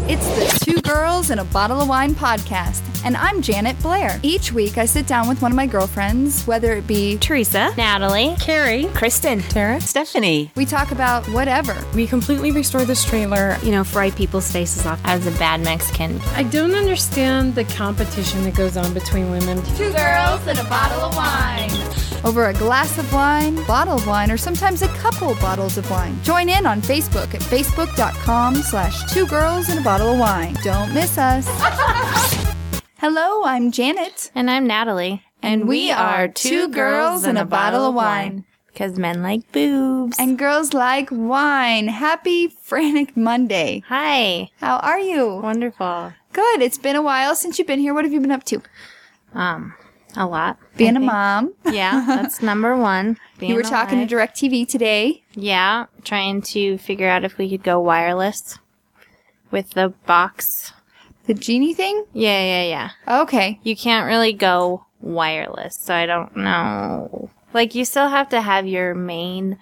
It's the Two Girls and a Bottle of Wine podcast, and I'm Janet Blair. Each week I sit down with one of my girlfriends, whether it be Teresa, Natalie, Carrie, Kristen, Tara, Stephanie. We talk about whatever. We completely restored this trailer. Fry people's faces off as a bad Mexican. I don't understand the competition that goes on between women. Two girls and a bottle of wine. Over a glass of wine, bottle of wine, or sometimes a couple bottles of wine. Join in on Facebook at facebook.com/twogirlsandabottle-of-wine. Don't miss us. Hello, I'm Janet. And I'm Natalie. And we are Two Girls and a Bottle of Wine. Because men like boobs. And girls like wine. Happy Frantic Monday. Hi. How are you? Wonderful. Good. It's been a while since you've been here. What have you been up to? A lot. Being a mom. Yeah, that's number one. You were talking to DirecTV today. Yeah, trying to figure out if we could go with the box. The Genie thing? Yeah. Okay. You can't really go wireless, so I don't know. You still have to have your main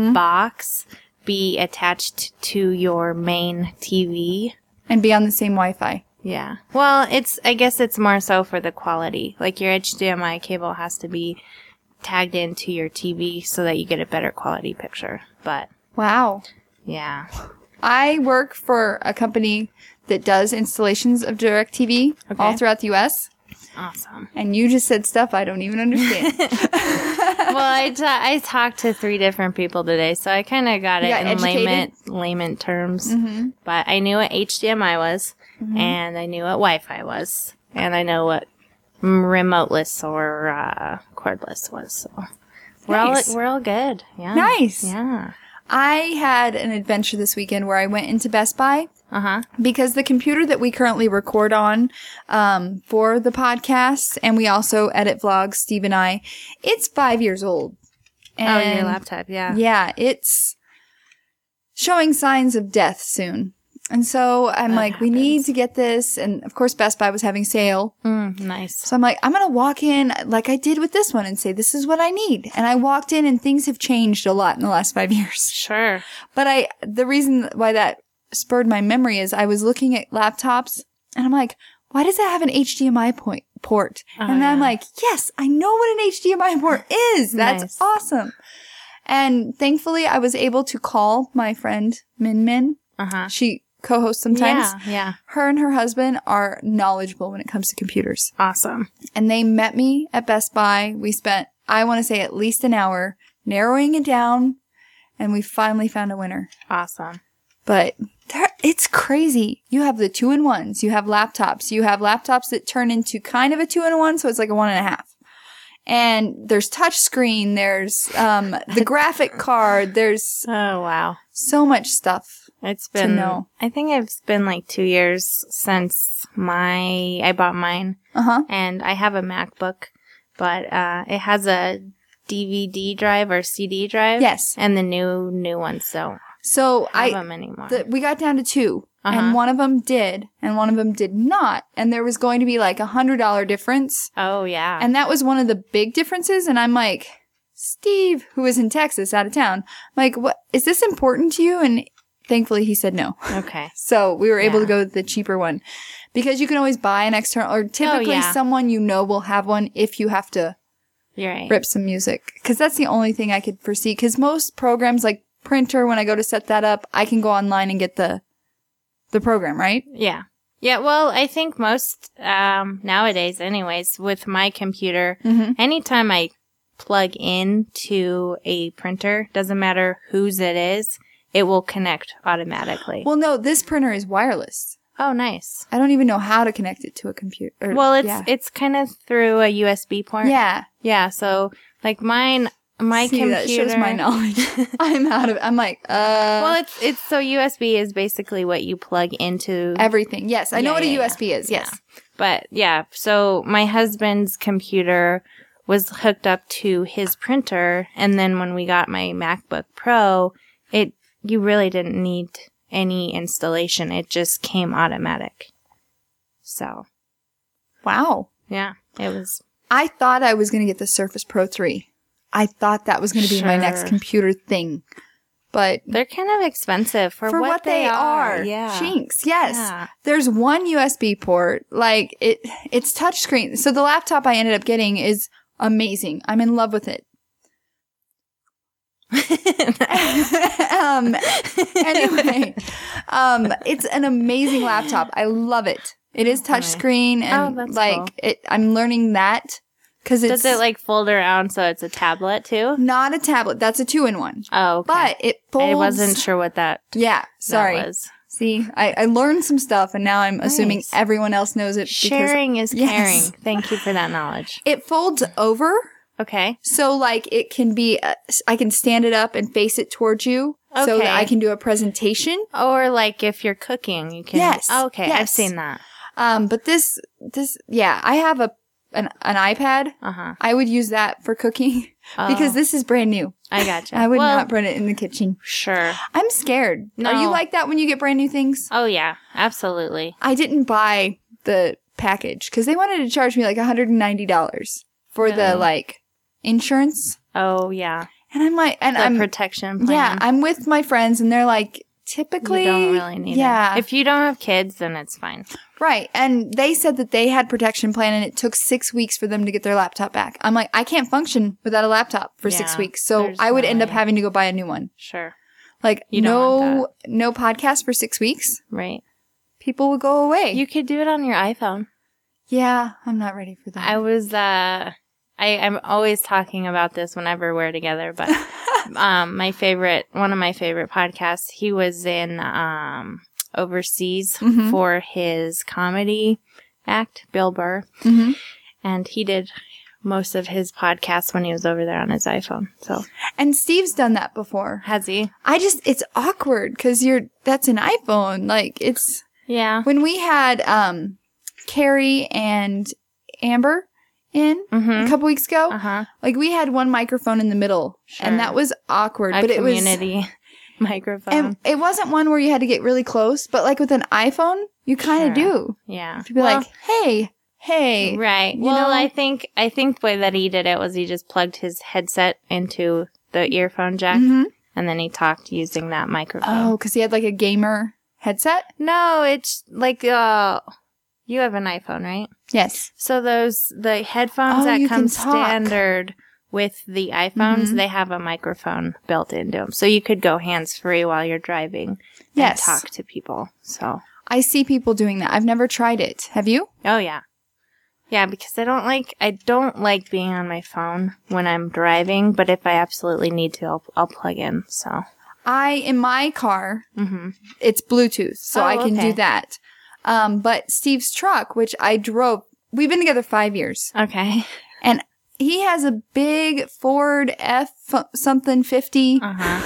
box be attached to your main TV. And be on the same Wi-Fi. Yeah. Well, I guess it's more so for the quality. Your HDMI cable has to be tagged into your TV so that you get a better quality picture. But wow. Yeah. I work for a company that does installations of DirecTV all throughout the U.S. Awesome. And you just said stuff I don't even understand. Well, I talked to 3 different people today, so I kind of got it in layman terms. Mm-hmm. But I knew what HDMI was, and I knew what Wi-Fi was, and I know what remoteless or cordless was. So we're all good. Yeah. Nice. Yeah. I had an adventure this weekend where I went into Best Buy. Because the computer that we currently record on for the podcast, and we also edit vlogs, Steve and I, it's 5 years old. And your laptop, yeah. Yeah, it's showing signs of death soon. And so I'm we need to get this. And of course, Best Buy was having sale. Nice. So I'm I'm going to walk in like I did with this one and say, this is what I need. And I walked in and things have changed a lot in the last 5 years. Sure. But the reason why that spurred my memory is I was looking at laptops and I'm like, why does that have an HDMI port? And then I'm yes, I know what an HDMI port is. That's nice. Awesome. And thankfully I was able to call my friend Min Min. She co-hosts sometimes. Yeah. Her and her husband are knowledgeable when it comes to computers. Awesome. And they met me at Best Buy. We spent, I want to say, at least an hour narrowing it down, and we finally found a winner. Awesome. But it's crazy. You have the 2-in-1s. You have laptops. You have laptops that turn into kind of a 2-in-1, so it's like a 1.5. And there's touch screen. There's the graphic card. There's so much stuff. It's been, to know. I think it's been 2 years since I bought mine. And I have a MacBook, but it has a DVD drive or CD drive. Yes. And the new ones don't have them anymore. We got down to 2. And one of them did, and one of them did not. And there was going to be $100 difference. Oh, yeah. And that was one of the big differences. And I'm like, Steve, who is in Texas, out of town, what, is this important to you? And thankfully he said no. Okay. So we were able to go with the cheaper one. Because you can always buy an external, or typically someone will have one if you have to rip some music. Because that's the only thing I could foresee. Because most programs like Printer, when I go to set that up, I can go online and get the program, right? Yeah. Yeah, well, I think most, nowadays anyways, with my computer, anytime I plug into a printer, doesn't matter whose it is, it will connect automatically. Well, no, this printer is wireless. Oh, nice. I don't even know how to connect it to a computer. Well, it's kind of through a USB port. Yeah. Yeah, so, my computer. That shows my knowledge. I'm Well, it's so USB is basically what you plug into everything. Yes, I know what a USB is. Yes. But yeah, so my husband's computer was hooked up to his printer, and then when we got my MacBook Pro, you really didn't need any installation. It just came automatic. So. Wow. Yeah, it was. I thought I was going to get the Surface Pro 3. I thought that was going to be my next computer thing. but they're kind of expensive for what they are. Yeah. Jinx. Yes. Yeah. There's one USB port. Like it's touchscreen. So the laptop I ended up getting is amazing. I'm in love with it. Anyway, it's an amazing laptop. I love it. It is touchscreen and cool. I'm learning that. Does it like fold around so it's a tablet too? Not a tablet. That's a 2-in-1. Oh, okay. But it folds. I wasn't sure what that. Yeah, sorry. That was. See, I learned some stuff, and now I'm assuming everyone else knows it. Sharing is caring. Thank you for that knowledge. It folds over. Okay. So like it can be, I can stand it up and face it towards you, so that I can do a presentation. Or like if you're cooking, you can. Yes. Oh, okay, yes. I've seen that. But this, I have an iPad. I would use that for cooking because this is brand new. I gotcha. I would not put it in the kitchen. Sure. I'm scared. No. Are you like that when you get brand new things? Oh yeah, absolutely. I didn't buy the package because they wanted to charge me like $190 for the like insurance. Oh yeah. And I'm like, and I'm protection plan. Yeah, I'm with my friends and they're like, typically, you don't really need it. If you don't have kids, then it's fine. Right. And they said that they had protection plan and it took 6 weeks for them to get their laptop back. I'm like, I can't function without a laptop for 6 weeks. So I would end up having to go buy a new one. Sure. Like no podcast for 6 weeks. Right. People would go away. You could do it on your iPhone. Yeah. I'm not ready for that. I was, I'm always talking about this whenever we're together, but one of my favorite podcasts, he was in overseas for his comedy act, Bill Burr, and he did most of his podcasts when he was over there on his iPhone. So, and Steve's done that before. Has he? It's awkward because that's an iPhone. Like it's when we had Carrie and Amber in a couple weeks ago. Like we had one microphone in the middle, and that was awkward. But it was community microphone. And it wasn't one where you had to get really close, but like with an iPhone, you kind of do. Yeah, to be like, hey, right. Well, I think the way that he did it was he just plugged his headset into the earphone jack, and then he talked using that microphone. Oh, because he had like a gamer headset. No, it's like you have an iPhone, right? Yes. So the headphones that come standard with the iPhones, they have a microphone built into them. So you could go hands-free while you're driving and talk to people. So I see people doing that. I've never tried it. Have you? Oh, yeah. Yeah, because I don't like being on my phone when I'm driving, but if I absolutely need to, I'll plug in. So in my car, it's Bluetooth, so I can do that. But Steve's truck, which I drove, we've been together 5 years. Okay. And he has a big Ford F-something 50.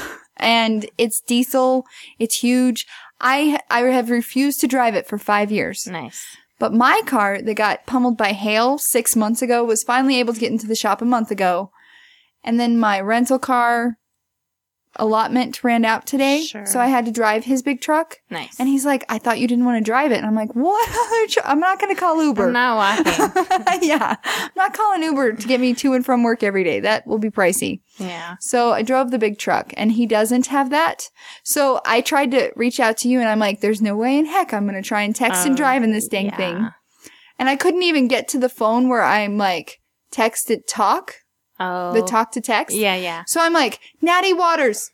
And it's diesel. It's huge. I have refused to drive it for 5 years. Nice. But my car that got pummeled by hail 6 months ago was finally able to get into the shop a month ago. And then my rental car allotment ran out today. Sure. So I had to drive his big truck. Nice. And he's like, I thought you didn't want to drive it. And I'm like, what other I'm not going to call Uber. I'm not walking. Yeah. I'm not calling Uber to get me to and from work every day. That will be pricey. Yeah. So I drove the big truck and he doesn't have that. So I tried to reach out to you and I'm like, there's no way in heck I'm going to try and text and drive in this dang thing. And I couldn't even get to the phone where I'm like, text it talk. Oh. The talk to text? Yeah, yeah. So I'm like, Natty Waters.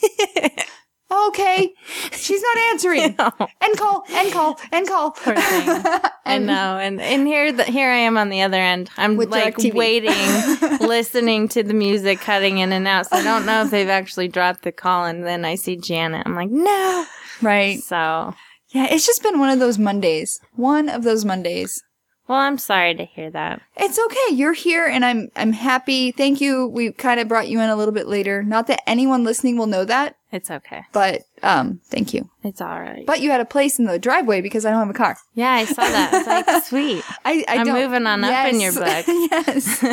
Okay. She's not answering. No. End call. Poor thing. I know. And here I am on the other end. I'm like waiting, listening to the music cutting in and out. So I don't know if they've actually dropped the call. And then I see Janet. I'm like, no. Right. So. Yeah, it's just been one of those Mondays. Well, I'm sorry to hear that. It's okay. You're here and I'm happy. Thank you. We kind of brought you in a little bit later. Not that anyone listening will know that. It's okay. But thank you. It's all right. But you had a place in the driveway because I don't have a car. Yeah, I saw that. I was like, sweet. I'm moving on up in your book. Yes.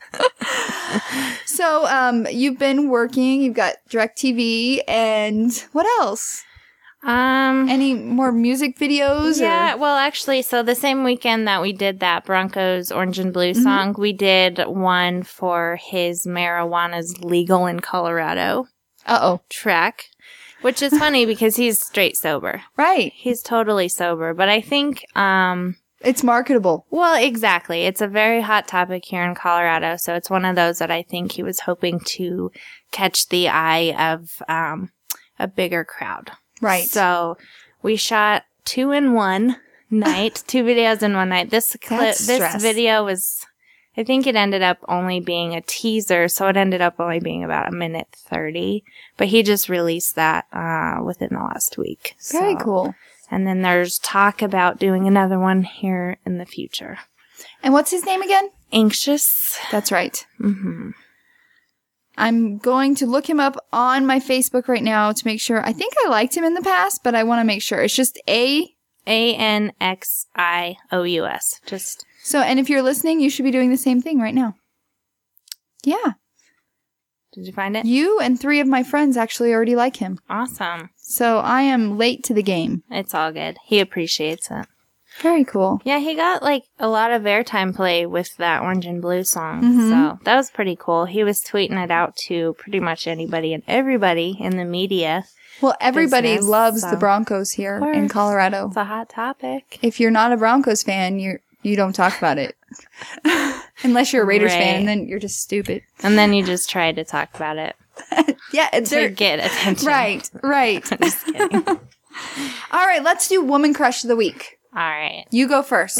So, you've been working, you've got DirecTV, and what else? Any more music videos? Yeah, well, actually, so the same weekend that we did that Broncos Orange and Blue song, we did one for his Marijuana's Legal in Colorado track. Which is funny because he's straight sober. Right. He's totally sober. But I think... it's marketable. Well, exactly. It's a very hot topic here in Colorado. So it's one of those that I think he was hoping to catch the eye of a bigger crowd. Right. So we shot 2 in one night, 2 videos in one night. This video was... I think it ended up only being a teaser, so it ended up only being about 1:30. But he just released that within the last week. Very cool. And then there's talk about doing another one here in the future. And what's his name again? Anxious. That's right. Mm-hmm. I'm going to look him up on my Facebook right now to make sure. I think I liked him in the past, but I want to make sure. It's just ANXIOUS. Just... So, and if you're listening, you should be doing the same thing right now. Yeah. Did you find it? You and 3 of my friends actually already like him. Awesome. So I am late to the game. It's all good. He appreciates it. Very cool. Yeah, he got like a lot of airtime play with that Orange and Blue song. Mm-hmm. So that was pretty cool. He was tweeting it out to pretty much anybody and everybody in the media. Well, everybody loves the Broncos here in Colorado. It's a hot topic. If you're not a Broncos fan, you don't talk about it. Unless you're a Raiders fan, and then you're just stupid. And then you just try to talk about it. Yeah. To get attention. Right. I'm just kidding. All right, let's do Woman Crush of the Week. All right. You go first.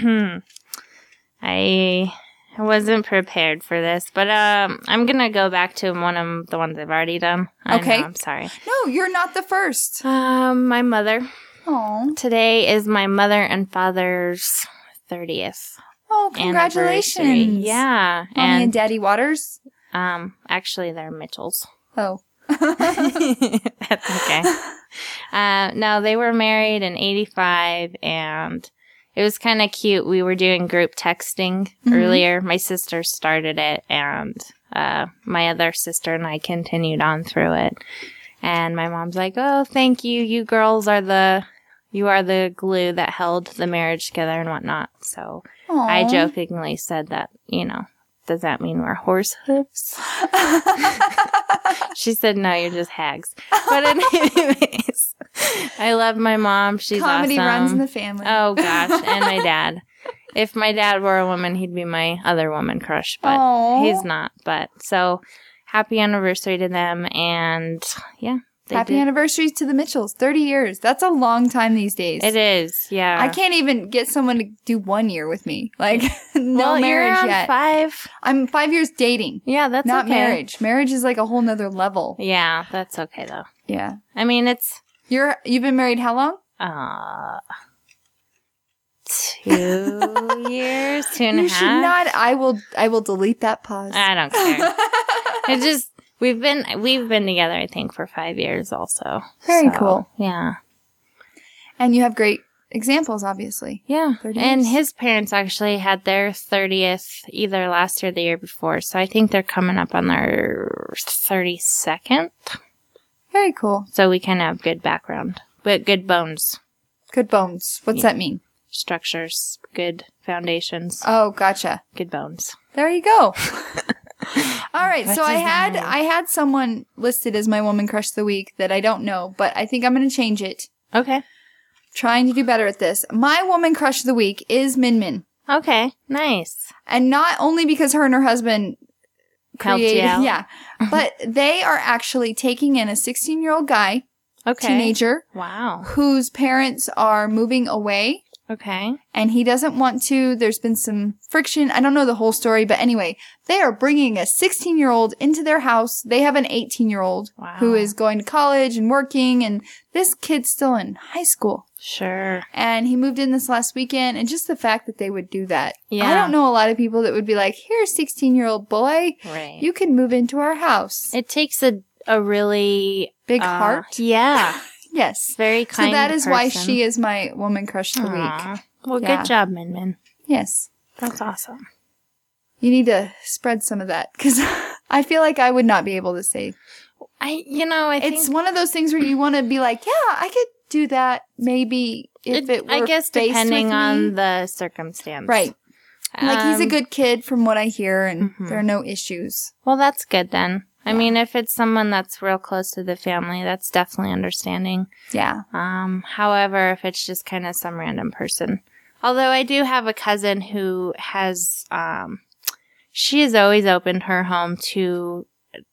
I wasn't prepared for this, but I'm going to go back to one of the ones I've already done. Okay. I'm sorry. No, you're not the first. My mother. Oh. Today is my mother and father's 30th. Oh, congratulations. Yeah. Mommy and Daddy Waters? Actually, they're Mitchells. Oh. That's okay. No, they were married in 85, and it was kind of cute. We were doing group texting earlier. My sister started it, and my other sister and I continued on through it. And my mom's like, "Oh, thank you. You girls are the glue that held the marriage together and whatnot." So Aww. I jokingly said that, does that mean we're horse hooves? She said, "No, you're just hags." But anyways, I love my mom. She's Comedy awesome. runs in the family. Oh, gosh. And my dad. If my dad were a woman, he'd be my other woman crush. But He's not. But so happy anniversary to them. And yeah. Happy anniversary to the Mitchells. 30 years. That's a long time these days. It is, yeah. I can't even get someone to do 1 year with me. Like, no marriage you're yet. 5. I'm 5 years dating. Yeah, that's not okay. marriage. Marriage is like a whole nother level. Yeah, that's okay though. Yeah. I mean, it's... You've been married how long? 2 years, 2.5. You should not. I will delete that pause. I don't care. It just... We've been together, I think, for 5 years also. Very cool. Yeah. And you have great examples, obviously. Yeah. And his parents actually had their 30th either last year or the year before. So I think they're coming up on their 32nd. Very cool. So we kind of have good background. But good bones. Good bones. What's that mean? Structures. Good foundations. Oh, gotcha. Good bones. There you go. All right, so I had someone listed as my Woman Crush of the Week that I don't know, but I think I'm going to change it. Okay. Trying to do better at this. My Woman Crush of the Week is Min Min. Okay, nice. And not only because her and her husband created, helped you out. Yeah, but they are actually taking in a 16-year-old guy, teenager, wow, whose parents are moving away. Okay. And he doesn't want to. There's been some friction. I don't know the whole story, but anyway, they are bringing a 16-year-old into their house. They have an 18-year-old who is going to college and working, and this kid's still in high school. Sure. And he moved in this last weekend, and just the fact that they would do that. Yeah. I don't know a lot of people that would be like, here, 16-year-old boy, right. You can move into our house. It takes a really... big heart? Yeah. Yes. Very kind. So that is person. why she is my Woman Crush of the Week. Well, good job, Min Min. Yes. That's awesome. You need to spread some of that, because I feel like I would not be able to say. I think it's one of those things where you want to be like, yeah, I could do that maybe if it were I guess depending with me. On the circumstance. Right. Like, he's a good kid from what I hear, and there are no issues. Well, that's good then. I mean, if it's someone that's real close to the family, that's definitely understanding. Yeah. However, if it's just kind of some random person. Although I do have a cousin who has, she has always opened her home to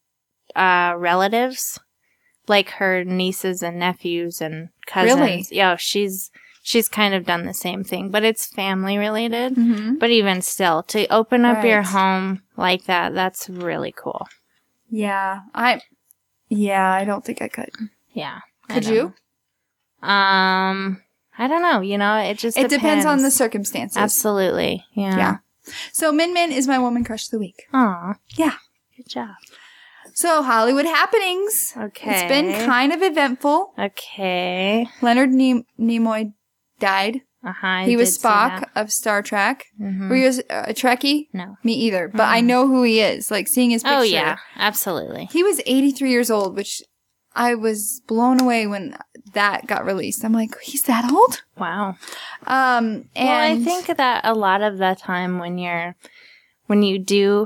relatives, like her nieces and nephews and cousins. Really? Yeah, she's kind of done the same thing, but it's family related. Mm-hmm. But even still, to open up your home like that, that's really cool. Yeah. I don't think I could. Yeah. Could you? I don't know. You know, it depends on the circumstances. Absolutely. Yeah. Yeah. So Min Min is my woman crush of the week. Aw. Yeah. Good job. So Hollywood happenings. Okay. It's been kind of eventful. Okay. Leonard Nimoy died. He was Spock of Star Trek. Mm-hmm. Were you a Trekkie? No. Me either. But I know who he is. Like, seeing his picture. Oh, yeah. Absolutely. He was 83 years old, which I was blown away when that got released. I'm like, he's that old? Wow. And well, I think that a lot of the time when you do,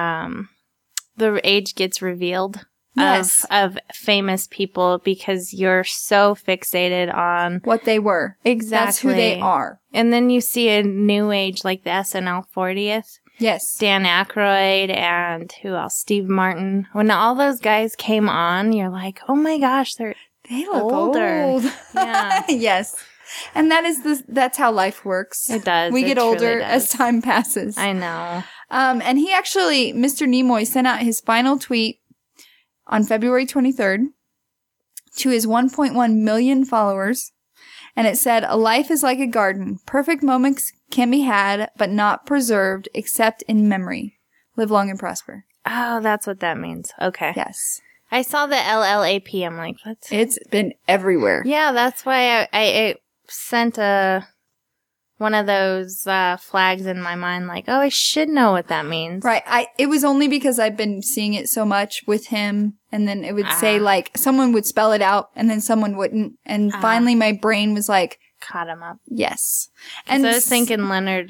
the age gets revealed. Yes. Of famous people because you're so fixated on what they were. Exactly. That's who they are. And then you see a new age like the SNL 40th. Yes. Dan Aykroyd and who else? Steve Martin. When all those guys came on, you're like, oh my gosh, they look older. Old. Yeah. Yes. And that's how life works. It does. We get older as time passes. I know. And he actually, Mr. Nimoy, sent out his final tweet on February 23rd to his 1.1 million followers. And it said, "A life is like a garden. Perfect moments can be had, but not preserved except in memory. Live long and prosper." Oh, that's what that means. Okay. Yes. I saw the LLAP. I'm like, what? It's been everywhere. Yeah, that's why I sent one of those flags in my mind, like, oh, I should know what that means. Right. It was only because I've been seeing it so much with him, and then it would say, like, someone would spell it out, and then someone wouldn't, and finally my brain was like... Caught him up. Yes. And so I was thinking Leonard,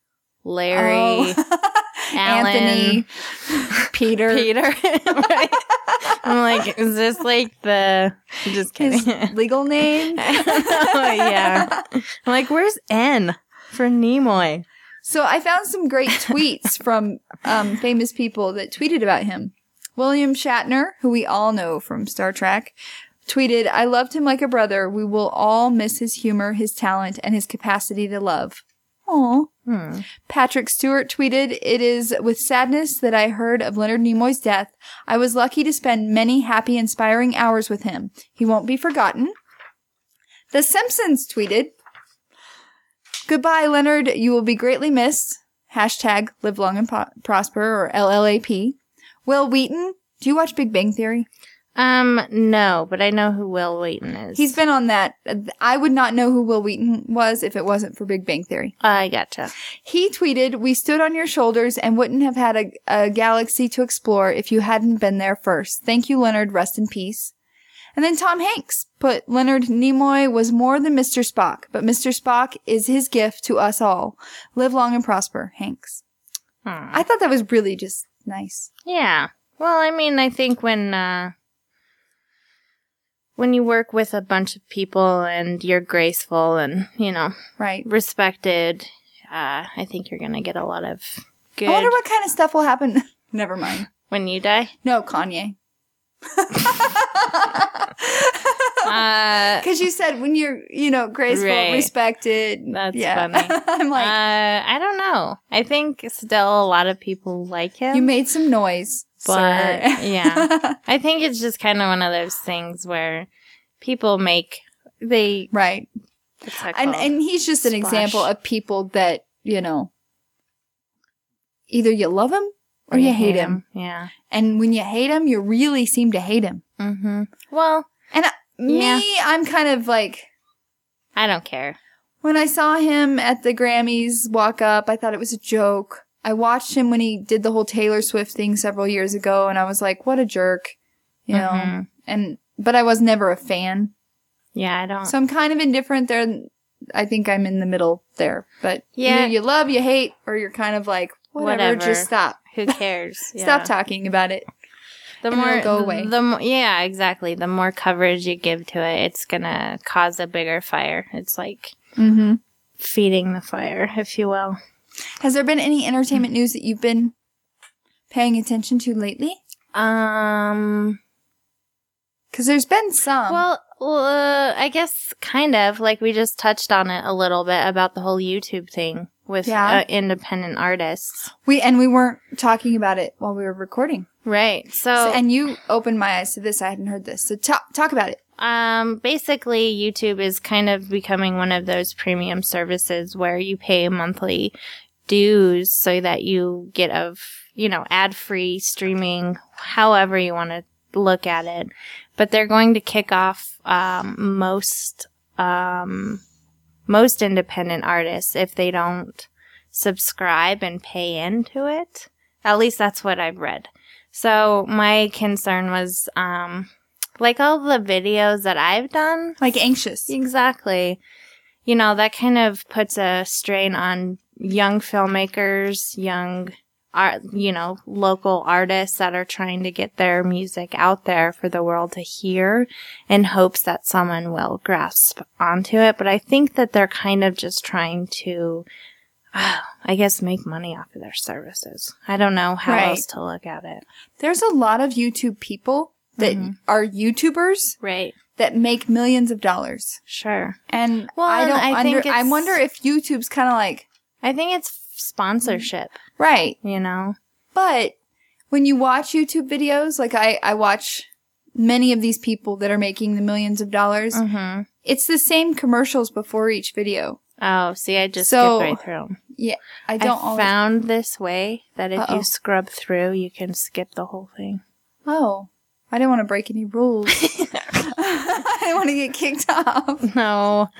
Larry, Alan, Anthony, Peter. Right? I'm like, is this like I'm just kidding. His legal name? Oh, yeah. I'm like, where's N for Nimoy? So I found some great tweets from famous people that tweeted about him. William Shatner, who we all know from Star Trek, tweeted, "I loved him like a brother. We will all miss his humor, his talent, and his capacity to love." Aw. Patrick Stewart tweeted, "It is with sadness that I heard of Leonard Nimoy's death. I was lucky to spend many happy, inspiring hours with him. He won't be forgotten." The Simpsons tweeted, "Goodbye, Leonard. You will be greatly missed. Hashtag live long and prosper," or LLAP. Will Wheaton. Do you watch Big Bang Theory? No, but I know who Will Wheaton is. He's been on that. I would not know who Will Wheaton was if it wasn't for Big Bang Theory. I gotcha. He tweeted, "We stood on your shoulders and wouldn't have had a galaxy to explore if you hadn't been there first. Thank you, Leonard. Rest in peace." And then Tom Hanks put, "Leonard Nimoy was more than Mr. Spock, but Mr. Spock is his gift to us all. Live long and prosper, Hanks." I thought that was really just nice. Yeah. Well, I mean, I think when you work with a bunch of people and you're graceful and, right, respected, I think you're going to get a lot of good... I wonder what kind of stuff will happen. Never mind. When you die? No, Kanye. Because you said when you're, graceful, right, respected. That's funny. I'm like... I don't know. I think still a lot of people like him. You made some noise. But, yeah. I think it's just kind of one of those things where people right. And he's just an example of people that, either you love him or you hate him. Yeah. And when you hate him, you really seem to hate him. Mm-hmm. Well. And I'm kind of like... I don't care. When I saw him at the Grammys walk up, I thought it was a joke. I watched him when he did the whole Taylor Swift thing several years ago, and I was like, what a jerk, know? But I was never a fan. Yeah, I don't. So I'm kind of indifferent there. I think I'm in the middle there. But either you love, you hate, or you're kind of like, whatever. Just stop. Who cares? Stop talking about it. The more it'll go away. Yeah, exactly. The more coverage you give to it, it's gonna cause a bigger fire. It's like feeding the fire, if you will. Has there been any entertainment news that you've been paying attention to lately? Because there's been some. Well, I guess kind of. Like, we just touched on it a little bit about the whole YouTube thing with independent artists. We weren't talking about it while we were recording. Right. So and you opened my eyes to this. I hadn't heard this. So talk about it. Basically, YouTube is kind of becoming one of those premium services where you pay monthly dues so that you get ad-free streaming, however you want to look at it. But they're going to kick off most independent artists if they don't subscribe and pay into it. At least that's what I've read. So my concern was like all the videos that I've done. Like Anxious. Exactly. That kind of puts a strain on young filmmakers, young local artists that are trying to get their music out there for the world to hear in hopes that someone will grasp onto it. But I think that they're kind of just trying to, I guess, make money off of their services. I don't know how else to look at it. There's a lot of YouTube people that are YouTubers. Right. That make millions of dollars. Sure. And I wonder if YouTube's kind of like. I think it's sponsorship. Right. But when you watch YouTube videos, like I watch many of these people that are making the millions of dollars, it's the same commercials before each video. Oh, see, I just skipped right through them. Yeah, I found this way that if you scrub through, you can skip the whole thing. Oh, I didn't want to break any rules. I didn't want to get kicked off. No.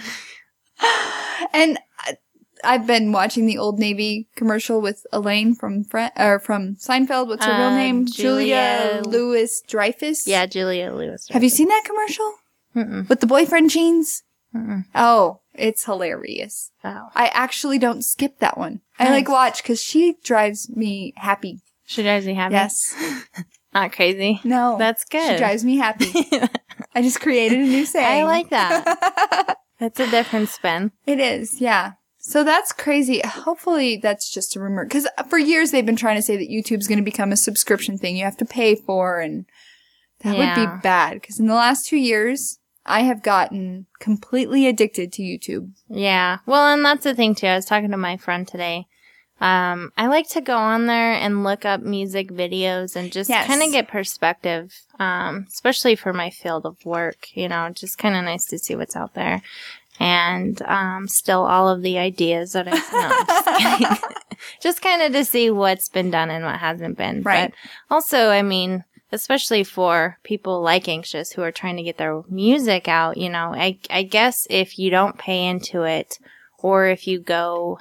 And I've been watching the Old Navy commercial with Elaine from Seinfeld. What's her real name? Julia Louis-Dreyfus. Yeah, Julia Louis-Dreyfus. Have you seen that commercial? Mm-mm. With the boyfriend jeans? Mm-mm. Oh, it's hilarious. Oh. I actually don't skip that one. Nice. I watch because she drives me happy. She drives me happy? Yes. Not crazy? No. That's good. She drives me happy. I just created a new saying. I like that. That's a different spin. It is, yeah. So that's crazy. Hopefully that's just a rumor. Because for years they've been trying to say that YouTube's going to become a subscription thing you have to pay for. And that would be bad. Because in the last 2 years, I have gotten completely addicted to YouTube. Yeah. Well, and that's the thing, too. I was talking to my friend today. I like to go on there and look up music videos and just kind of get perspective, especially for my field of work. Just kind of nice to see what's out there. And still all of the ideas that I'm just kidding. Just kind of to see what's been done and what hasn't been. Right. But also, I mean, especially for people like Anxious who are trying to get their music out, I guess if you don't pay into it or if you go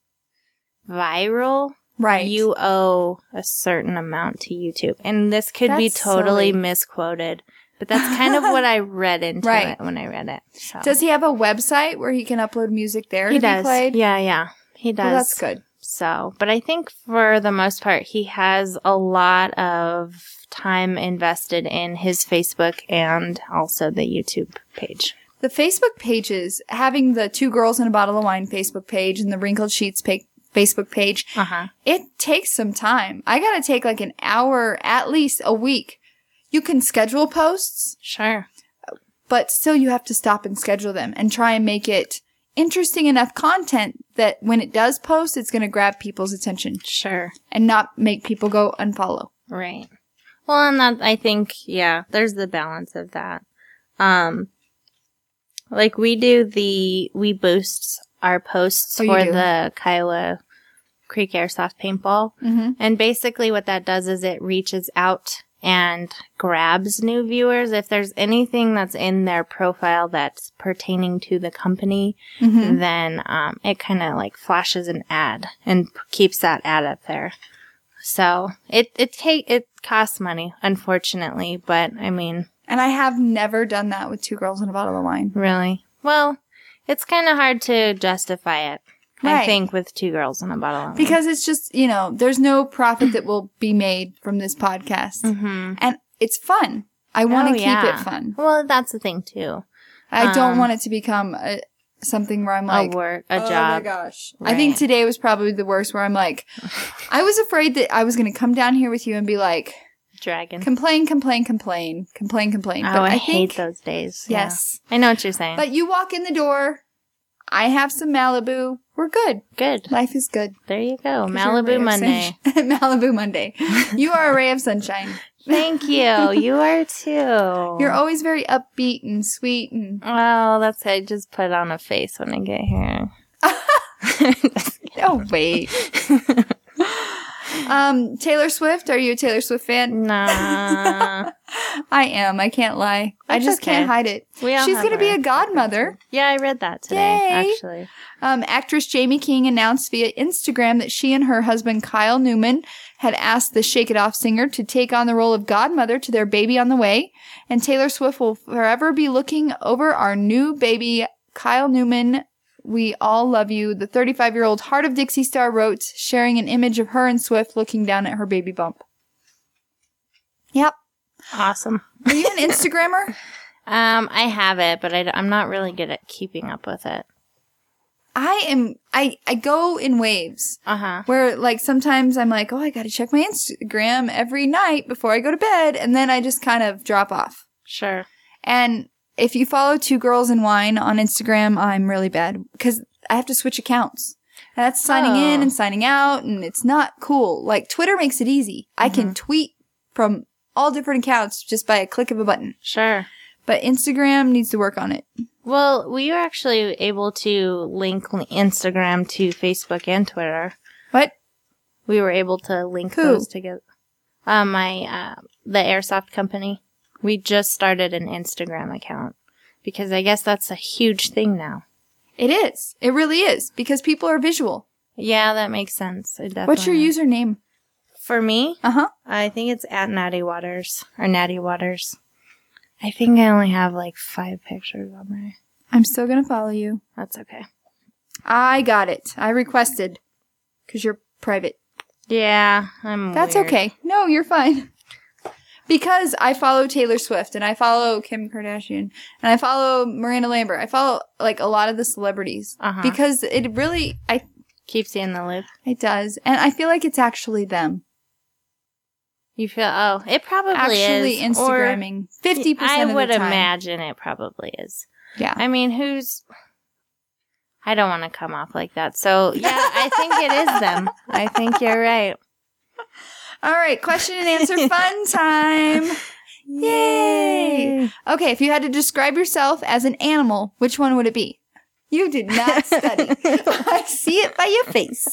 viral, right, you owe a certain amount to YouTube. And this could be totally misquoted. But that's kind of what I read into it when I read it. So. Does he have a website where he can upload music there to be played? Yeah. He does. Well, that's good. So, but I think for the most part, he has a lot of time invested in his Facebook and also the YouTube page. The Facebook pages, having the 2 Girls and a Bottle of Wine Facebook page and the Wrinkled Sheets Facebook page, it takes some time. I got to take like an hour, at least a week. You can schedule posts. Sure. But still you have to stop and schedule them and try and make it interesting enough content that when it does post, it's going to grab people's attention. Sure. And not make people go unfollow. Right. Well, and that, I think, there's the balance of that. Like we boost our posts for the Kiowa Creek Airsoft Paintball. Mm-hmm. And basically what that does is it reaches out and grabs new viewers. If there's anything that's in their profile that's pertaining to the company, then it kind of like flashes an ad and keeps that ad up there. So it costs money, unfortunately, but I mean. And I have never done that with 2 Girls and a Bottle of Wine. Really? Well, it's kind of hard to justify it. Right. I think with 2 Girls and a Bottle of Wine. Because it's just, there's no profit that will be made from this podcast. Mm-hmm. And it's fun. I want to keep it fun. Well, that's the thing too. I don't want it to become something where I'm like, a job. Oh my gosh. Right. I think today was probably the worst where I'm like, I was afraid that I was going to come down here with you and be like, dragon. Complain. Oh, But I hate those days. Yes. Yeah. I know what you're saying. But you walk in the door. I have some Malibu. We're good. Good. Life is good. There you go. Malibu Monday. Malibu Monday. You are a ray of sunshine. Thank you. You are too. You're always very upbeat and sweet and. Well, that's I just put on a face when I get here. Oh wait. Taylor Swift. Are you a Taylor Swift fan? Nah. I am. I can't lie. I just can't hide it. She's going to be a godmother. Yeah, I read that today, actually. Actress Jamie King announced via Instagram that she and her husband Kyle Newman had asked the Shake It Off singer to take on the role of godmother to their baby on the way. And Taylor Swift will forever be looking over our new baby, Kyle Newman. We all love you, the 35-year-old Heart of Dixie star wrote, sharing an image of her and Swift looking down at her baby bump. Yep. Awesome. Are you an Instagrammer? I have it, but I'm not really good at keeping up with it. I go in waves. Uh-huh. Where, like, sometimes I'm like, oh, I gotta check my Instagram every night before I go to bed, and then I just kind of drop off. Sure. And if you follow Two Girls and Wine on Instagram, I'm really bad because I have to switch accounts. And that's signing in and signing out, and it's not cool. Like, Twitter makes it easy. I can tweet from all different accounts just by a click of a button. Sure. But Instagram needs to work on it. Well, we were actually able to link Instagram to Facebook and Twitter. What? We were able to link those together. The Airsoft company. We just started an Instagram account because I guess that's a huge thing now. It is. It really is because people are visual. Yeah, that makes sense. What's your username? For me? Uh-huh. I think it's @NattyWaters or Natty Waters. I think I only have like 5 pictures on there. I'm still going to follow you. That's okay. I got it. I requested because you're private. Yeah, That's weird. Okay. No, you're fine. Because I follow Taylor Swift, and I follow Kim Kardashian, and I follow Miranda Lambert. I follow, like, a lot of the celebrities. Uh-huh. Because it really, keeps you in the loop. It does. And I feel like it's actually them. You feel, it probably actually is. Instagramming 50% of the time. I would imagine it probably is. Yeah. I mean, I don't want to come off like that. So, yeah, I think it is them. I think you're right. All right, question and answer fun time. Yay! Okay, if you had to describe yourself as an animal, which one would it be? You did not study. I see it by your face.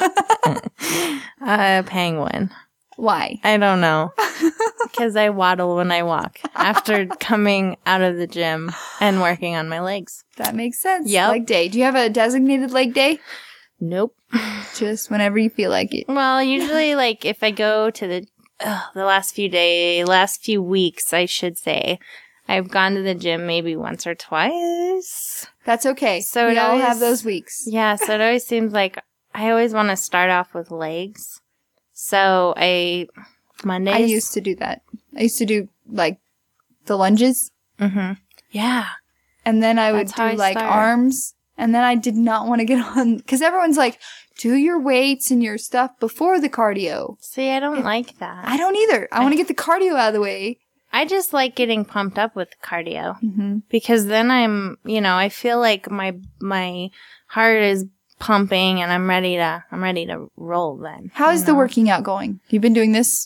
Penguin. Why? I don't know. Because I waddle when I walk after coming out of the gym and working on my legs. That makes sense. Yep. Leg day. Do you have a designated leg day? Nope. Just whenever you feel like it. Well, usually, like, if I go to the last few weeks, I should say, I've gone to the gym maybe once or twice. That's okay. So we all have those weeks. Yeah, so it always seems like I always want to start off with legs. So Mondays. I used to do that. I used to do, like, the lunges. Mm-hmm. Yeah. And then I would do, like, arms. And then I did not want to get on, because everyone's like, do your weights and your stuff before the cardio. See, I don't like that. I don't either. I want to get the cardio out of the way. I just like getting pumped up with cardio. Mm-hmm. Because then I feel like my heart is pumping and I'm ready to roll then. How is the working out going? You've been doing this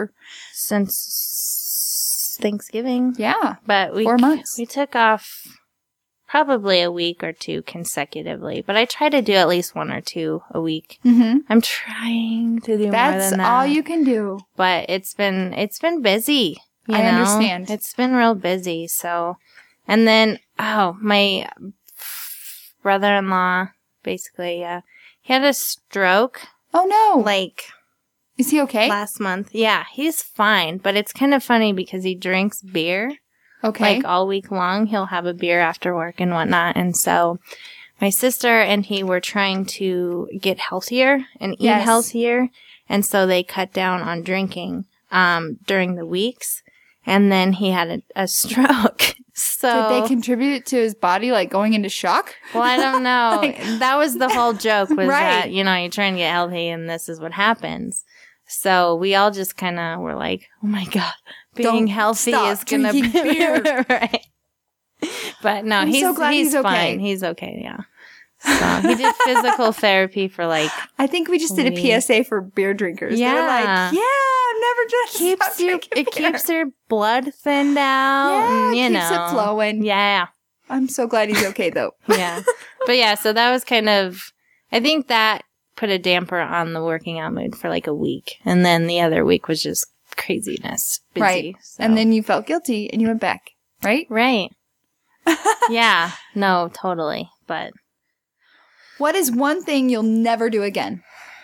since Thanksgiving. Yeah. But 4 months. We took off probably a week or 2 consecutively, but I try to do at least 1 or 2 a week. Mm-hmm. I'm trying to do more than that. That's all you can do. But it's been busy. I understand. It's been real busy. So, and then my brother-in-law basically he had a stroke. Oh no! Like, is he okay? Last month, yeah, he's fine. But it's kind of funny because he drinks beer. Okay. Like, all week long, he'll have a beer after work and whatnot. And so my sister and he were trying to get healthier and eat healthier. And so they cut down on drinking during the weeks. And then he had a stroke. So did they contribute to his body, like going into shock? Well, I don't know. That was the whole joke was that, you know, you're trying to get healthy and this is what happens. So we all just kind of were like, oh my God, being healthy is going to be beer. Right. But no, he's fine. Okay. He's okay. Yeah. So he did physical therapy for like I think we just did a PSA for beer drinkers. Yeah. They're like, I'm never just it keeps your blood thinned out. Yeah, and, keeps it flowing. Yeah. I'm so glad he's okay though. Yeah. But yeah, so that was kind of I think that put a damper on the working out mood for like a week. And then the other week was just craziness. Busy, right. So. And then you felt guilty and you went back. Right? Right. Yeah. No, totally. But what is one thing you'll never do again?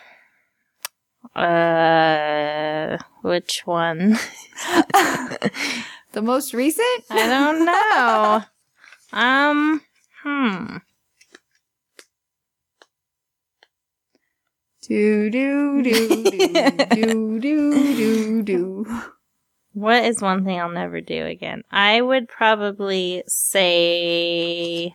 Which one? The most recent? I don't know. Do. What is one thing I'll never do again? I would probably say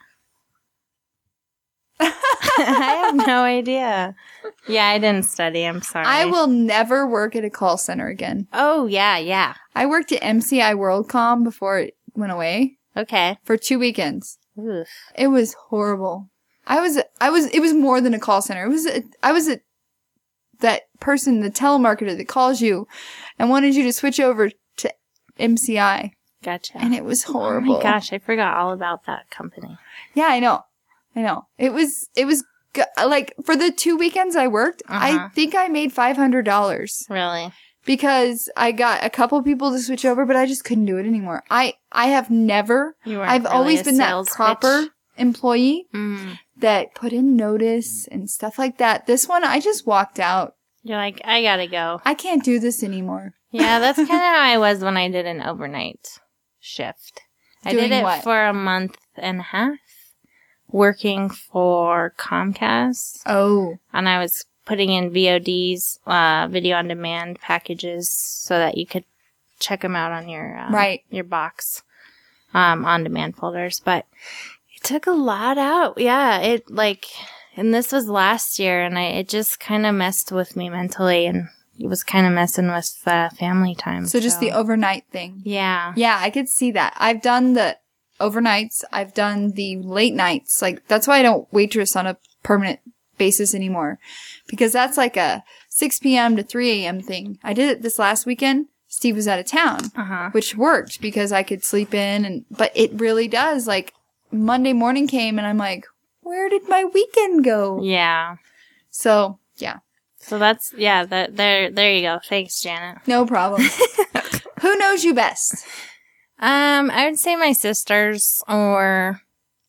I have no idea. Yeah, I didn't study. I'm sorry. I will never work at a call center again. Oh, yeah. I worked at MCI WorldCom before it went away. Okay. For 2 weekends. Oof. It was horrible. It was more than a call center. I was that person, the telemarketer that calls you and wanted you to switch over to MCI. Gotcha. And it was horrible. Oh my gosh, I forgot all about that company. Yeah, I know. It was like for the 2 weekends I worked, I think I made $500. Really? Because I got a couple people to switch over, but I just couldn't do it anymore. I've always been that proper employee that put in notice and stuff like that. This one, I just walked out. You're like, I gotta go. I can't do this anymore. Yeah, that's kind of how I was when I did an overnight shift. I did it for a month and a half. Working for Comcast. Oh. And I was putting in VODs, video on demand packages, so that you could check them out on your your box on demand folders. But it took a lot out. Yeah, and this was last year, and it just kind of messed with me mentally, and it was kind of messing with family time. So just the overnight thing. Yeah. Yeah, I could see that. I've done the overnights. I've done the late nights. Like, that's why I don't waitress on a permanent basis anymore. Because that's like a 6 p.m. to 3 a.m. thing. I did it this last weekend. Steve was out of town, which worked because I could sleep in. But it really does. Like, Monday morning came and I'm like, where did my weekend go? Yeah. So, yeah. So that's, there you go. Thanks, Janet. No problem. Who knows you best? I would say my sisters, my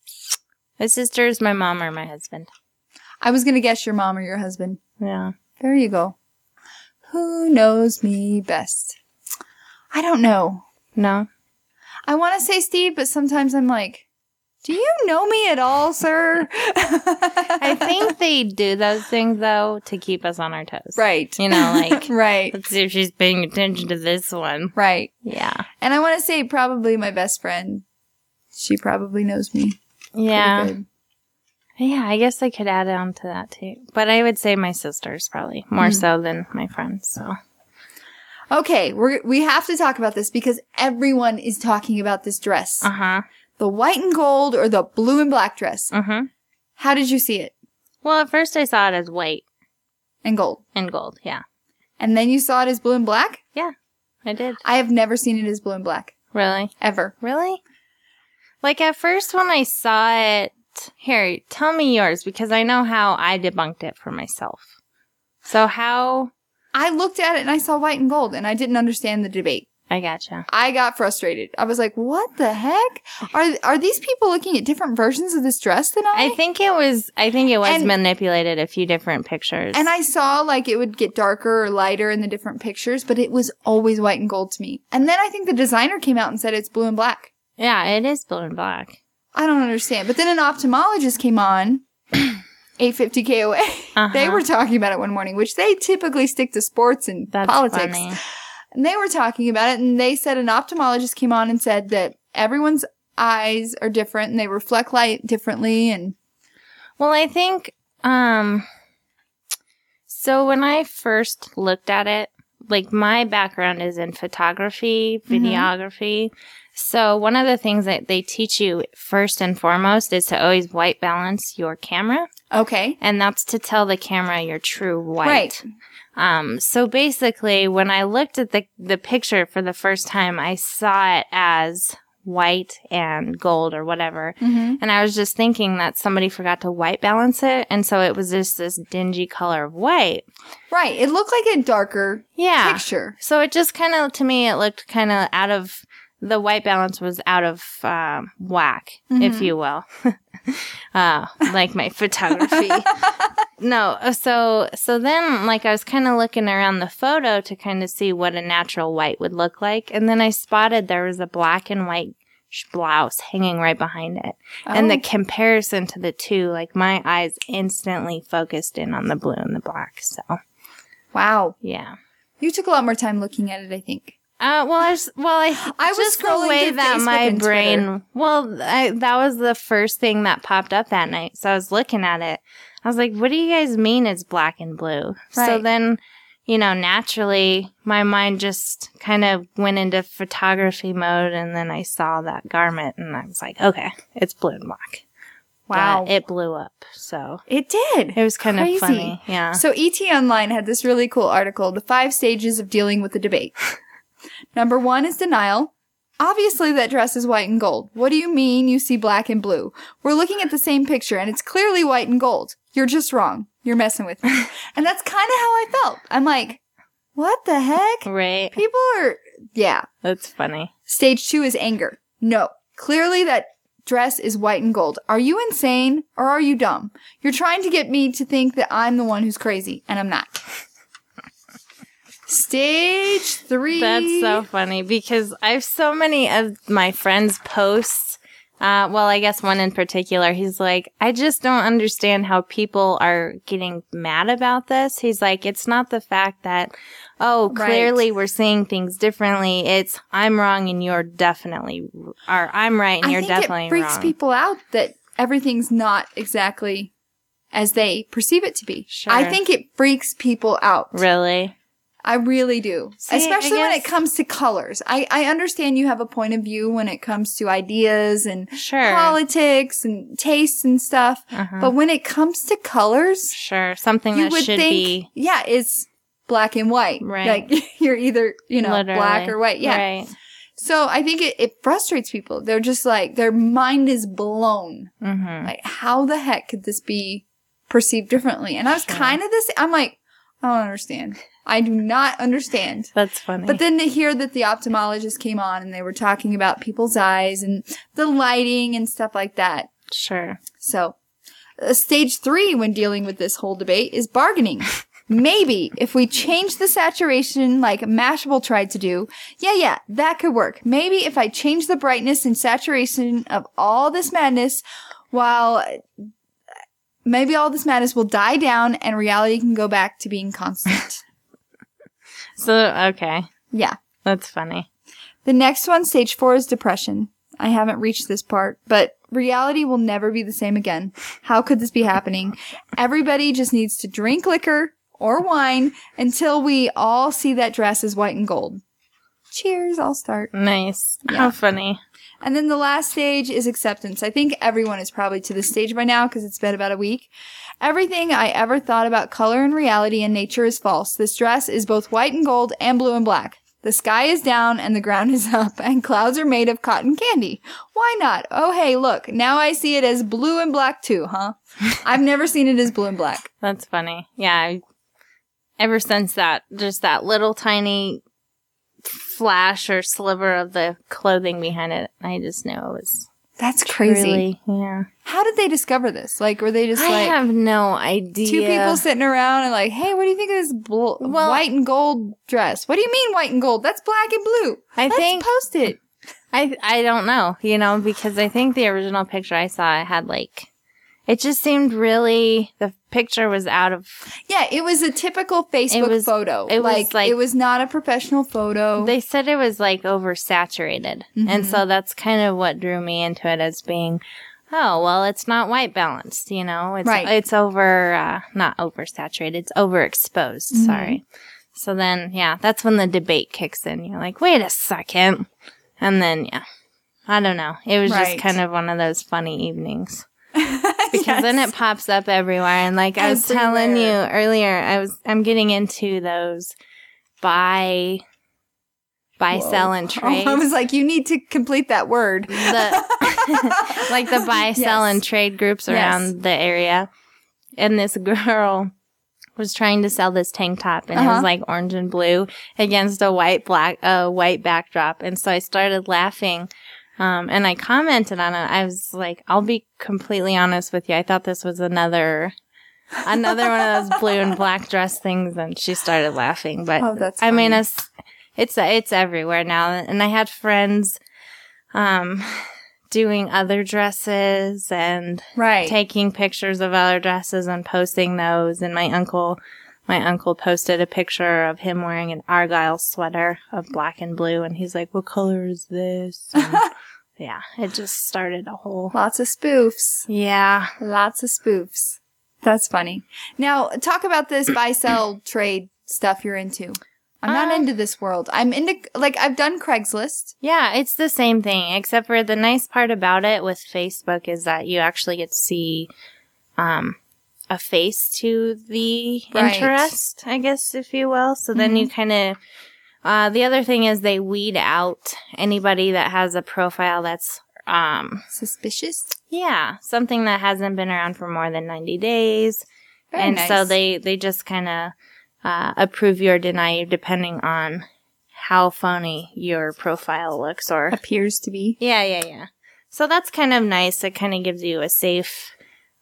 mom, or my husband. I was going to guess your mom or your husband. Yeah. There you go. Who knows me best? I don't know. No. I want to say Steve, but sometimes I'm like, do you know me at all, sir? I think they do those things, though, to keep us on our toes. Right. You know, like, right. Let's see if she's paying attention to this one. Right. Yeah. And I want to say probably my best friend. She probably knows me. Yeah. Yeah, I guess I could add on to that, too. But I would say my sisters, probably. More so than my friends, so. Okay, we have to talk about this because everyone is talking about this dress. The white and gold or the blue and black dress. How did you see it? Well, at first I saw it as white. And gold. And gold, yeah. And then you saw it as blue and black? Yeah, I did. I have never seen it as blue and black. Really? Ever. Really? Like, at first when I saw it... Here, tell me yours, because I know how I debunked it for myself. So how... I looked at it and I saw white and gold, and I didn't understand the debate. I gotcha. I got frustrated. I was like, what the heck? Are these people looking at different versions of this dress than I think it was manipulated a few different pictures. And I saw like it would get darker or lighter in the different pictures, but it was always white and gold to me. And then I think the designer came out and said it's blue and black. Yeah, it is blue and black. I don't understand. But then an ophthalmologist came on, 850 KOA. They were talking about it one morning, which they typically stick to sports and politics. Funny. And they were talking about it, and they said an ophthalmologist came on and said that everyone's eyes are different and they reflect light differently. And well, I think, so when I first looked at it, like my background is in photography, videography. So one of the things that they teach you first and foremost is to always white balance your camera. Okay. And that's to tell the camera your true white. Right. So basically, when I looked at the picture for the first time, I saw it as white and gold or whatever. And I was just thinking that somebody forgot to white balance it. And so it was just this dingy color of white. Right. It looked like a darker picture. So it just kind of, to me, it looked kind of out of, the white balance was out of whack, if you will. Like my photography. No. So then, like, I was kind of looking around the photo to kind of see what a natural white would look like. And then I spotted there was a black and white blouse hanging right behind it. Oh. And the comparison to the two, like, my eyes instantly focused in on the blue and the black. So. Wow. Yeah. You took a lot more time looking at it, I think. I was just the way that Facebook my brain. Well, that was the first thing that popped up that night. So I was looking at it. I was like, "What do you guys mean it's black and blue?" Right. So then, naturally, my mind just kind of went into photography mode, and then I saw that garment, and I was like, "Okay, it's blue and black." Wow, it blew up. So it did. It was kind of funny. Yeah. So ET Online had this really cool article: the 5 stages of dealing with the debate. Number 1 is denial. Obviously, that dress is white and gold. What do you mean you see black and blue? We're looking at the same picture, and it's clearly white and gold. You're just wrong. You're messing with me. And that's kind of how I felt. I'm like, what the heck? Right. People are, yeah. That's funny. Stage 2 is anger. No. Clearly, that dress is white and gold. Are you insane, or are you dumb? You're trying to get me to think that I'm the one who's crazy, and I'm not. Stage 3. That's so funny because I have so many of my friends' posts. Well, I guess one in particular, he's like, I just don't understand how people are getting mad about this. He's like, it's not the fact that, clearly we're seeing things differently. It's I'm wrong and you're definitely, or I'm right and you're definitely wrong. I think it freaks people out that everything's not exactly as they perceive it to be. Sure. I think it freaks people out. Really? I really do. See, especially when it comes to colors. I understand you have a point of view when it comes to ideas and politics and tastes and stuff. But when it comes to colors, something that should be. Yeah, it's black and white. Right. Like you're either, Literally. black or white. Yeah. Right. So I think it frustrates people. They're just like, their mind is blown. Like, how the heck could this be perceived differently? And I was kind of I'm like, I don't understand. I do not understand. That's funny. But then to hear that the ophthalmologist came on and they were talking about people's eyes and the lighting and stuff like that. Sure. So, stage 3 when dealing with this whole debate is bargaining. Maybe if we change the saturation like Mashable tried to do, that could work. Maybe if I change the brightness and saturation of all this madness, maybe all this madness will die down and reality can go back to being constant. So, okay. Yeah. That's funny. The next one, stage 4, is depression. I haven't reached this part, but reality will never be the same again. How could this be happening? Everybody just needs to drink liquor or wine until we all see that dress as white and gold. Cheers, I'll start. Nice. Yeah. How funny. And then the last stage is acceptance. I think everyone is probably to this stage by now because it's been about a week. Everything I ever thought about color and reality and nature is false. This dress is both white and gold and blue and black. The sky is down and the ground is up and clouds are made of cotton candy. Why not? Oh, hey, look, now I see it as blue and black too, huh? I've never seen it as blue and black. That's funny. Yeah. Ever since just that little tiny flash or sliver of the clothing behind it, I just knew it was. That's crazy. Yeah. How did they discover this? Like, were they just I have no idea. 2 people sitting around and like, hey, what do you think of this white and gold dress? What do you mean white and gold? That's black and blue. Let's post it. I don't know, because I think the original picture I saw, it it just seemed really, the picture was out of... Yeah, it was a typical Facebook photo. It was not a professional photo. They said it was like oversaturated. Mm-hmm. And so that's kind of what drew me into it as being, oh, well, it's not white balanced, you know? It's, it's not oversaturated, it's overexposed, sorry. So then, yeah, that's when the debate kicks in. You're like, wait a second. And then, yeah, I don't know. It was just kind of one of those funny evenings. Because then it pops up everywhere. And like I was telling you earlier, I'm getting into those buy, sell, and trade. I was like, you need to complete that word. Like the buy, sell, and trade groups around the area. And this girl was trying to sell this tank top, and it was like orange and blue against a white backdrop. And so I started laughing. And I commented on it. I was like, I'll be completely honest with you. I thought this was another one of those blue and black dress things. And she started laughing. But that's funny. I mean, it's everywhere now. And I had friends, doing other dresses and taking pictures of other dresses and posting those. And my uncle posted a picture of him wearing an Argyle sweater of black and blue. And he's like, what color is this? And yeah, it just started a whole... Lots of spoofs. Yeah. Lots of spoofs. That's funny. Now, talk about this buy, sell, trade stuff you're into. I'm not into this world. I'm into, like, I've done Craigslist. Yeah, it's the same thing, except for the nice part about it with Facebook is that you actually get to see a face to the interest, I guess, if you will. So then you kind of... the other thing is they weed out anybody that has a profile that's suspicious. Yeah, something that hasn't been around for more than 90 days. Very nice. So they just kind of approve you or deny you depending on how phony your profile looks or appears to be. Yeah. So that's kind of nice. It kind of gives you a safe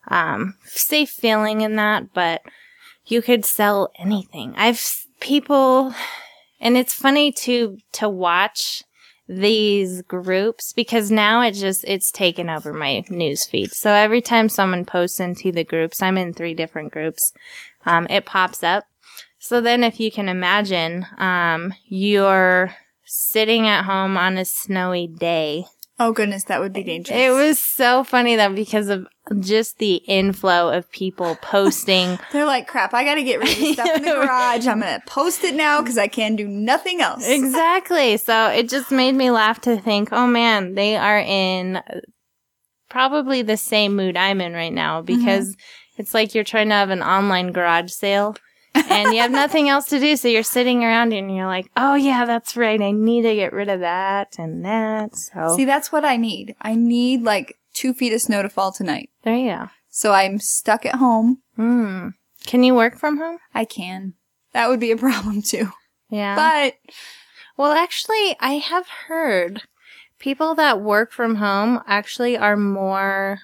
feeling in that, but you could sell anything. People, and it's funny to watch these groups because now it's taken over my news feed. So every time someone posts into the groups, I'm in 3 different groups, it pops up. So then if you can imagine, you're sitting at home on a snowy day. Oh goodness, that would be dangerous. It was so funny though because of just the inflow of people posting. They're like, crap, I gotta get rid of this stuff in the garage. I'm gonna post it now because I can do nothing else. Exactly. So it just made me laugh to think, oh man, they are in probably the same mood I'm in right now because it's like you're trying to have an online garage sale. And you have nothing else to do, so you're sitting around and you're like, oh yeah, that's right, I need to get rid of that and that. So see, that's what I need. I need like 2 feet of snow to fall tonight. There you go. So I'm stuck at home. Can you work from home? I can. That would be a problem too. Yeah. But, well, actually, I have heard people that work from home actually are more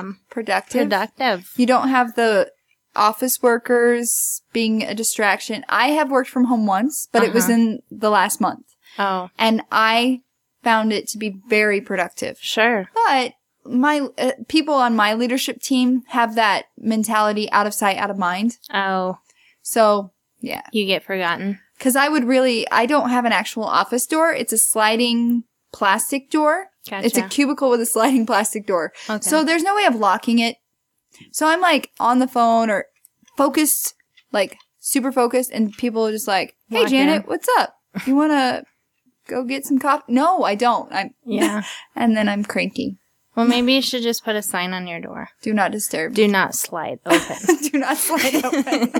productive. You don't have the office workers being a distraction. I have worked from home once, but it was in the last month. Oh. And I found it to be very productive. Sure. But my people on my leadership team have that mentality out of sight, out of mind. Oh. So, yeah. You get forgotten. Because I don't have an actual office door. It's a sliding plastic door. Gotcha. It's a cubicle with a sliding plastic door. Okay. So there's no way of locking it. So I'm like on the phone or focused, like super focused, and people are just like, hey, Janet, what's up? You want to go get some coffee? No, I don't. Yeah. And then I'm cranky. Well, maybe you should just put a sign on your door. Do not disturb. Do not slide open. Do not slide open.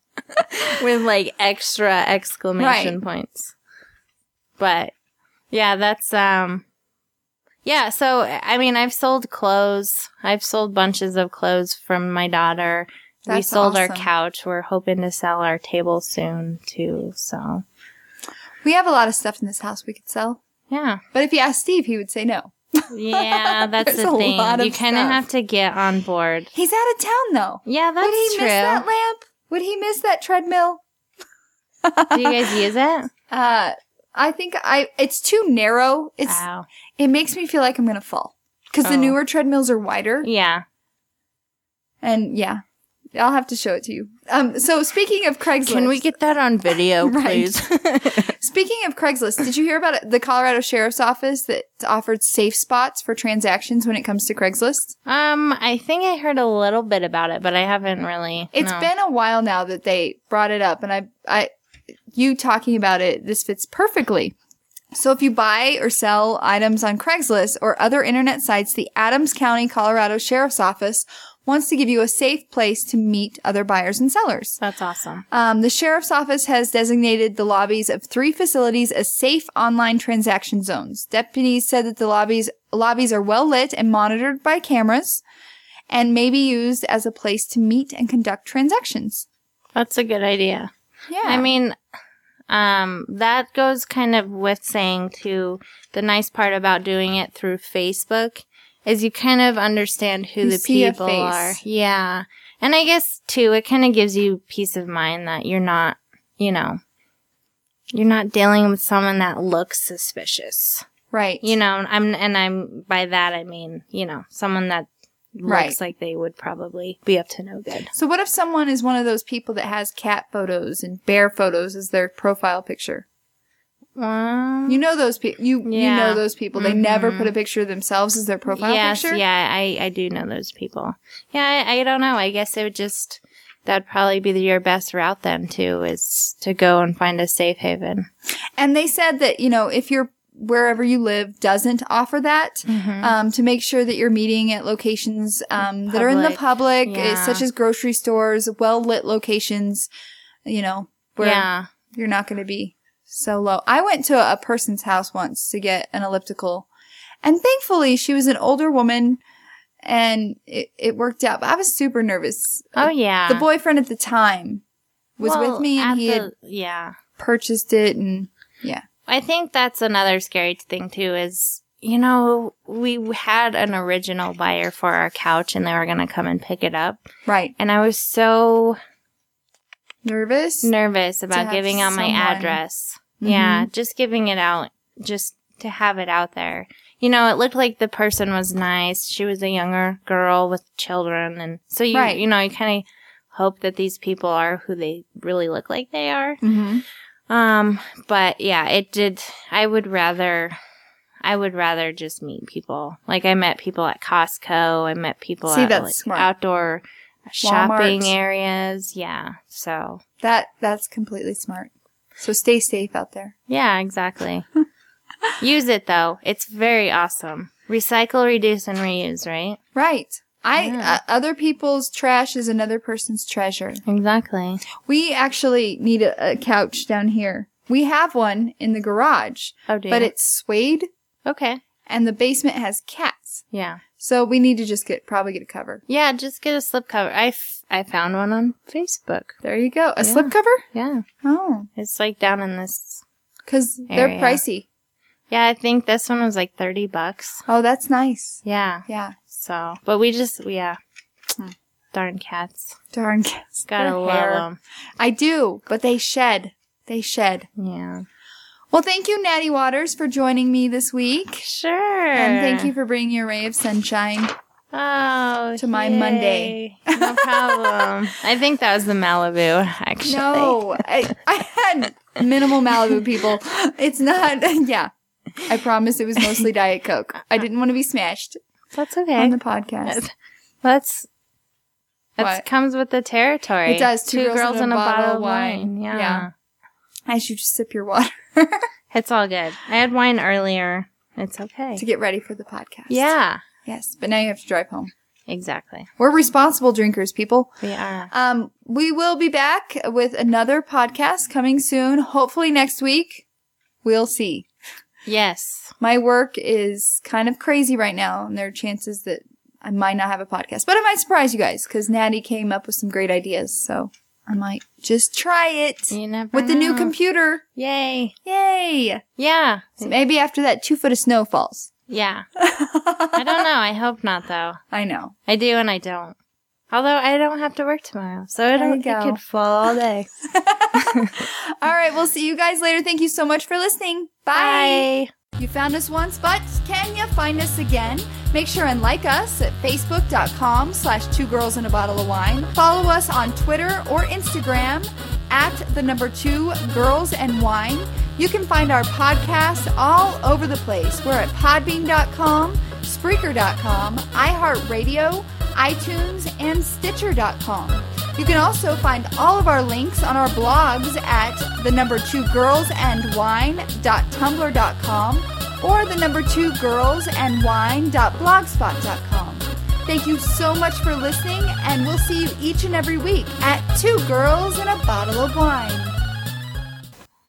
With like extra exclamation points. But yeah, that's, yeah, so, I mean, I've sold clothes. I've sold bunches of clothes from my daughter. We sold our couch. We're hoping to sell our table soon, too, so. We have a lot of stuff in this house we could sell. Yeah. But if you ask Steve, he would say no. Yeah, that's the thing. You kind of have to get on board. He's out of town, though. Yeah, that's true. Would he miss that lamp? Would he miss that treadmill? Do you guys use it? I think it's too narrow. It makes me feel like I'm going to fall. Because the newer treadmills are wider. Yeah. And yeah, I'll have to show it to you. So speaking of Craigslist. Can we get that on video, please? Speaking of Craigslist, did you hear about it? The Colorado Sheriff's Office that offered safe spots for transactions when it comes to Craigslist? I think I heard a little bit about it, but I haven't really. It's been a while now that they brought it up, and you talking about it, this fits perfectly. So if you buy or sell items on Craigslist or other internet sites, the Adams County, Colorado Sheriff's Office wants to give you a safe place to meet other buyers and sellers. That's awesome. The Sheriff's Office has designated the lobbies of 3 facilities as safe online transaction zones. Deputies said that the lobbies are well lit and monitored by cameras and may be used as a place to meet and conduct transactions. That's a good idea. Yeah. I mean, that goes kind of with saying too, the nice part about doing it through Facebook is you kind of understand who the people are. Yeah. And I guess too, it kind of gives you peace of mind that you're not, you're not dealing with someone that looks suspicious. Right. I'm by that I mean, someone that looks like they would probably be up to no good. So what if someone is one of those people that has cat photos and bear photos as their profile picture? You know those people. You know those people. They never put a picture of themselves as their profile picture. Yeah, I do know those people. Yeah, I don't know. I guess it would that'd probably be your best route then too, is to go and find a safe haven. And they said that, if you're wherever you live doesn't offer that, to make sure that you're meeting at locations that are in the public, such as grocery stores, well-lit locations, where you're not going to be so low. I went to a person's house once to get an elliptical, and thankfully she was an older woman and it worked out, but I was super nervous. Oh yeah. The boyfriend at the time was with me and he had purchased it, and I think that's another scary thing too is, we had an original buyer for our couch and they were going to come and pick it up. Right. And I was so nervous about giving out my address. Yeah, just giving it out, just to have it out there. It looked like the person was nice. She was a younger girl with children, and so you kind of hope that these people are who they really look like they are. But yeah, it did. I would rather just meet people. Like I met people at Costco. I met people at outdoor shopping areas. Yeah, so that's completely smart. So stay safe out there. Yeah, exactly. Use it though. It's very awesome. Recycle, reduce, and reuse, right? Right. Other people's trash is another person's treasure. Exactly. We actually need a couch down here. We have one in the garage. Oh, do you? But it's suede. Okay. And the basement has cats. Yeah. So we need to probably get a cover. Yeah, just get a slip cover. I found one on Facebook. There you go. A slip cover? Yeah. Oh. It's like down in this. Because they're pricey. Yeah, I think this one was like $30. Oh, that's nice. Yeah. Yeah. So, but we just, darn cats. Darn cats. Gotta love them. I do, but they shed. Yeah. Well, thank you, Natty Waters, for joining me this week. Sure. And thank you for bringing your ray of sunshine to my Monday. No problem. I think that was the Malibu, actually. No, I had minimal Malibu, people. It's not, I promise it was mostly Diet Coke. I didn't want to be smashed. That's okay. On the podcast. That comes with the territory. It does. Two girls and a bottle of wine. Yeah. I should just sip your water. It's all good. I had wine earlier. It's okay. To get ready for the podcast. Yeah. Yes, but now you have to drive home. Exactly. We're responsible drinkers, people. We are. We will be back with another podcast coming soon. Hopefully next week. We'll see. Yes. My work is kind of crazy right now, and there are chances that I might not have a podcast. But I might surprise you guys, because Natty came up with some great ideas, so I might just try it. You never with know. The new computer. Yay. Yeah. So maybe after that 2 foot of snow falls. Yeah. I don't know. I hope not, though. I know. I do and I don't. Although I don't have to work tomorrow, so it could fall all day. All right, we'll see you guys later. Thank you so much for listening. Bye. You found us once, but can you find us again? Make sure and like us at facebook.com/2girlsandabottle-of-wine. Follow us on Twitter or Instagram at @2girlsandwine. You can find our podcast all over the place. We're at podbean.com, Spreaker.com, iHeartRadio, iTunes, and Stitcher.com. You can also find all of our links on our blogs at 2girlsandwine.tumblr.com or 2girlsandwine.blogspot.com. Thank you so much for listening, and we'll see you each and every week at 2 Girls and a Bottle of Wine.